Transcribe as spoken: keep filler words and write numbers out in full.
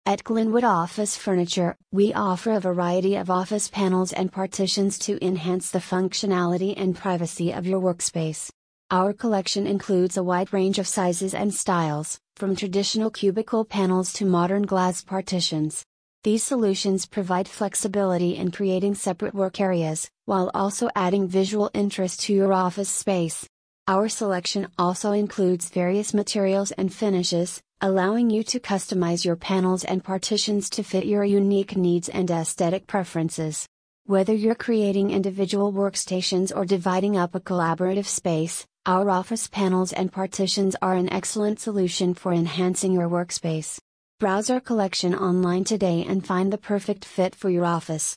At Glenwood Office Furniture, we offer a variety of office panels and partitions to enhance the functionality and privacy of your workspace. Our collection includes a wide range of sizes and styles, from traditional cubicle panels to modern glass partitions. These solutions provide flexibility in creating separate work areas, while also adding visual interest to your office space. Our selection also includes various materials and finishes, allowing you to customize your panels and partitions to fit your unique needs and aesthetic preferences. Whether you're creating individual workstations or dividing up a collaborative space, our office panels and partitions are an excellent solution for enhancing your workspace. Browse our collection online today and find the perfect fit for your office.